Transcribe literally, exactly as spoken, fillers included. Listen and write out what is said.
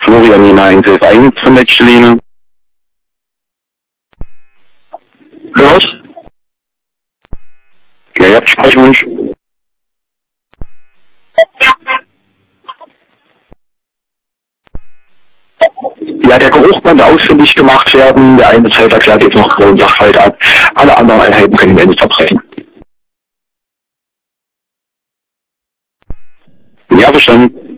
Florian hinein, Silf eins von der Chilene. Hörst? Ja, ihr habt Sprechwunsch. Ja, der Geruch konnte ausfindig gemacht werden. Der eine Zelt erklärt jetzt noch einen Sachverhalt ab. Alle anderen Einheiten können wir nicht verbrechen. Ja, verstanden.